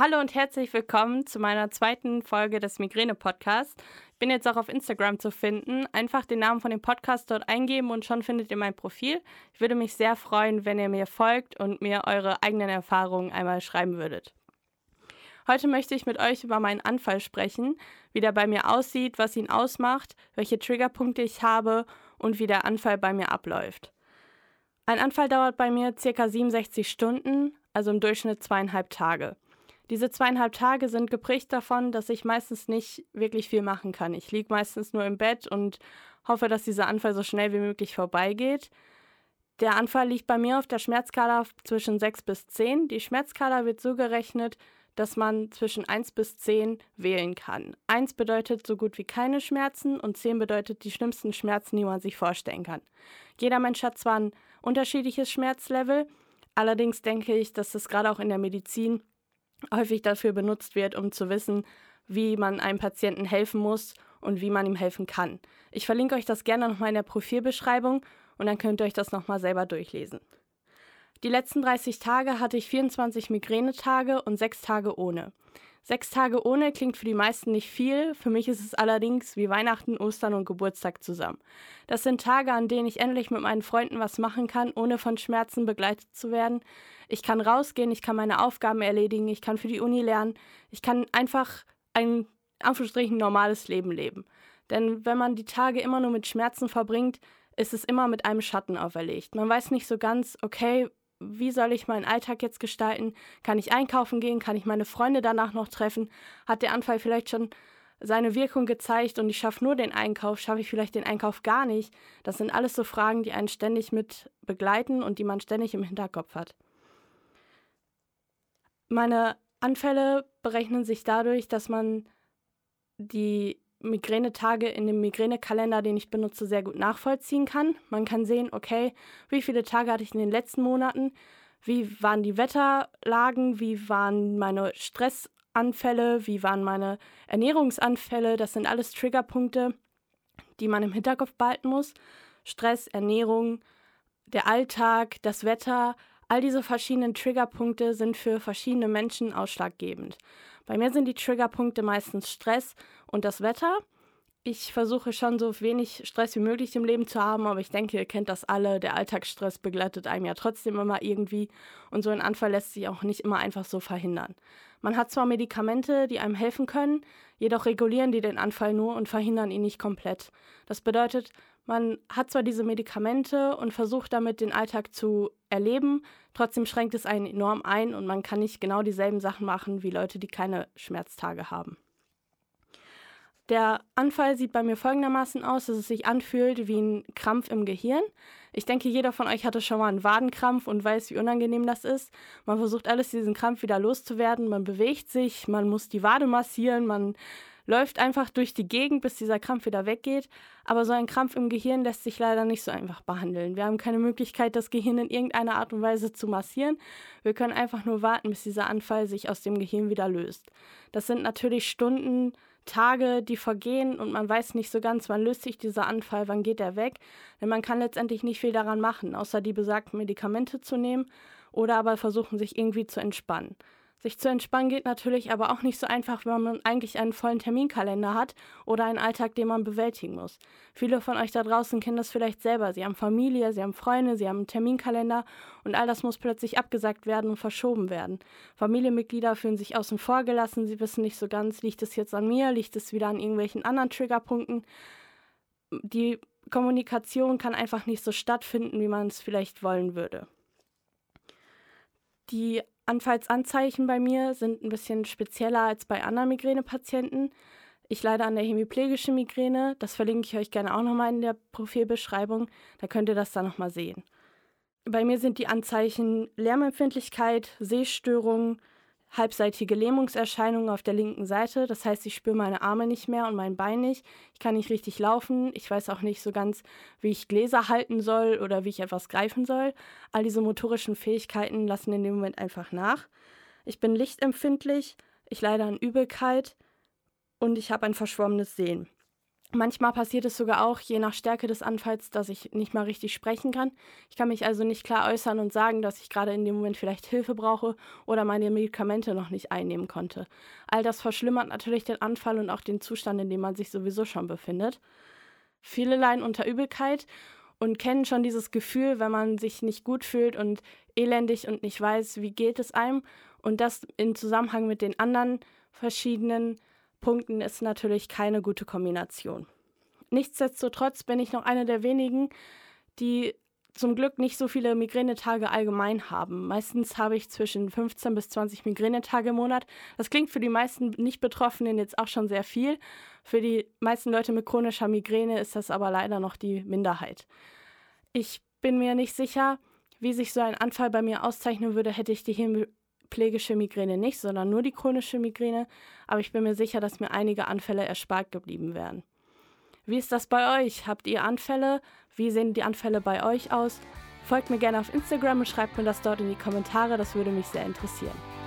Hallo und herzlich willkommen zu meiner zweiten Folge des Migräne-Podcasts. Ich bin jetzt auch auf Instagram zu finden. Einfach den Namen von dem Podcast dort eingeben und schon findet ihr mein Profil. Ich würde mich sehr freuen, wenn ihr mir folgt und mir eure eigenen Erfahrungen einmal schreiben würdet. Heute möchte ich mit euch über meinen Anfall sprechen, wie der bei mir aussieht, was ihn ausmacht, welche Triggerpunkte ich habe und wie der Anfall bei mir abläuft. Ein Anfall dauert bei mir ca. 67 Stunden, also im Durchschnitt 2,5 Tage. Diese 2,5 Tage sind geprägt davon, dass ich meistens nicht wirklich viel machen kann. Ich liege meistens nur im Bett und hoffe, dass dieser Anfall so schnell wie möglich vorbeigeht. Der Anfall liegt bei mir auf der Schmerzskala zwischen 6 bis 10. Die Schmerzskala wird so gerechnet, dass man zwischen 1 bis 10 wählen kann. 1 bedeutet so gut wie keine Schmerzen und 10 bedeutet die schlimmsten Schmerzen, die man sich vorstellen kann. Jeder Mensch hat zwar ein unterschiedliches Schmerzlevel, allerdings denke ich, dass das gerade auch in der Medizin häufig dafür benutzt wird, um zu wissen, wie man einem Patienten helfen muss und wie man ihm helfen kann. Ich verlinke euch das gerne nochmal in der Profilbeschreibung und dann könnt ihr euch das nochmal selber durchlesen. Die letzten 30 Tage hatte ich 24 Migränetage und 6 Tage ohne. 6 Tage ohne klingt für die meisten nicht viel, für mich ist es allerdings wie Weihnachten, Ostern und Geburtstag zusammen. Das sind Tage, an denen ich endlich mit meinen Freunden was machen kann, ohne von Schmerzen begleitet zu werden. Ich kann rausgehen, ich kann meine Aufgaben erledigen, ich kann für die Uni lernen, ich kann einfach ein, Anführungsstrichen, normales Leben leben. Denn wenn man die Tage immer nur mit Schmerzen verbringt, ist es immer mit einem Schatten auferlegt. Man weiß nicht so ganz, okay, wie soll ich meinen Alltag jetzt gestalten? Kann ich einkaufen gehen? Kann ich meine Freunde danach noch treffen? Hat der Anfall vielleicht schon seine Wirkung gezeigt und ich schaffe nur den Einkauf? Schaffe ich vielleicht den Einkauf gar nicht? Das sind alles so Fragen, die einen ständig mit begleiten und die man ständig im Hinterkopf hat. Meine Anfälle berechnen sich dadurch, dass man die Migränetage in dem Migränekalender, den ich benutze, sehr gut nachvollziehen kann. Man kann sehen, okay, wie viele Tage hatte ich in den letzten Monaten, wie waren die Wetterlagen, wie waren meine Stressanfälle, wie waren meine Ernährungsanfälle. Das sind alles Triggerpunkte, die man im Hinterkopf behalten muss. Stress, Ernährung, der Alltag, das Wetter, all diese verschiedenen Triggerpunkte sind für verschiedene Menschen ausschlaggebend. Bei mir sind die Triggerpunkte meistens Stress und das Wetter. Ich versuche schon so wenig Stress wie möglich im Leben zu haben, aber ich denke, ihr kennt das alle. Der Alltagsstress begleitet einem ja trotzdem immer irgendwie und so ein Anfall lässt sich auch nicht immer einfach so verhindern. Man hat zwar Medikamente, die einem helfen können, jedoch regulieren die den Anfall nur und verhindern ihn nicht komplett. Das bedeutet, man hat zwar diese Medikamente und versucht damit den Alltag zu erleben, trotzdem schränkt es einen enorm ein und man kann nicht genau dieselben Sachen machen wie Leute, die keine Schmerztage haben. Der Anfall sieht bei mir folgendermaßen aus, dass es sich anfühlt wie ein Krampf im Gehirn. Ich denke, jeder von euch hatte schon mal einen Wadenkrampf und weiß, wie unangenehm das ist. Man versucht alles, diesen Krampf wieder loszuwerden. Man bewegt sich, man muss die Wade massieren, man läuft einfach durch die Gegend, bis dieser Krampf wieder weggeht. Aber so ein Krampf im Gehirn lässt sich leider nicht so einfach behandeln. Wir haben keine Möglichkeit, das Gehirn in irgendeiner Art und Weise zu massieren. Wir können einfach nur warten, bis dieser Anfall sich aus dem Gehirn wieder löst. Das sind natürlich Stunden, Tage, die vergehen und man weiß nicht so ganz, wann löst sich dieser Anfall, wann geht er weg. Denn man kann letztendlich nicht viel daran machen, außer die besagten Medikamente zu nehmen oder aber versuchen, sich irgendwie zu entspannen. Sich zu entspannen geht natürlich aber auch nicht so einfach, wenn man eigentlich einen vollen Terminkalender hat oder einen Alltag, den man bewältigen muss. Viele von euch da draußen kennen das vielleicht selber. Sie haben Familie, sie haben Freunde, sie haben einen Terminkalender und all das muss plötzlich abgesagt werden und verschoben werden. Familienmitglieder fühlen sich außen vor gelassen, sie wissen nicht so ganz, liegt es jetzt an mir, liegt es wieder an irgendwelchen anderen Triggerpunkten. Die Kommunikation kann einfach nicht so stattfinden, wie man es vielleicht wollen würde. Die Anfallsanzeichen bei mir sind ein bisschen spezieller als bei anderen Migränepatienten. Ich leide an der hemiplegischen Migräne. Das verlinke ich euch gerne auch nochmal in der Profilbeschreibung. Da könnt ihr das dann nochmal sehen. Bei mir sind die Anzeichen Lärmempfindlichkeit, Sehstörungen, halbseitige Lähmungserscheinungen auf der linken Seite. Das heißt, ich spüre meine Arme nicht mehr und mein Bein nicht. Ich kann nicht richtig laufen. Ich weiß auch nicht so ganz, wie ich Gläser halten soll oder wie ich etwas greifen soll. All diese motorischen Fähigkeiten lassen in dem Moment einfach nach. Ich bin lichtempfindlich. Ich leide an Übelkeit und ich habe ein verschwommenes Sehen. Manchmal passiert es sogar auch, je nach Stärke des Anfalls, dass ich nicht mal richtig sprechen kann. Ich kann mich also nicht klar äußern und sagen, dass ich gerade in dem Moment vielleicht Hilfe brauche oder meine Medikamente noch nicht einnehmen konnte. All das verschlimmert natürlich den Anfall und auch den Zustand, in dem man sich sowieso schon befindet. Viele leiden unter Übelkeit und kennen schon dieses Gefühl, wenn man sich nicht gut fühlt und elendig und nicht weiß, wie geht es einem. Und das in Zusammenhang mit den anderen verschiedenen Punkten ist natürlich keine gute Kombination. Nichtsdestotrotz bin ich noch eine der wenigen, die zum Glück nicht so viele Migränetage allgemein haben. Meistens habe ich zwischen 15 bis 20 Migränetage im Monat. Das klingt für die meisten Nicht-Betroffenen jetzt auch schon sehr viel. Für die meisten Leute mit chronischer Migräne ist das aber leider noch die Minderheit. Ich bin mir nicht sicher, wie sich so ein Anfall bei mir auszeichnen würde, hätte ich die hemiplegische Migräne nicht, sondern nur die chronische Migräne. Aber ich bin mir sicher, dass mir einige Anfälle erspart geblieben wären. Wie ist das bei euch? Habt ihr Anfälle? Wie sehen die Anfälle bei euch aus? Folgt mir gerne auf Instagram und schreibt mir das dort in die Kommentare, das würde mich sehr interessieren.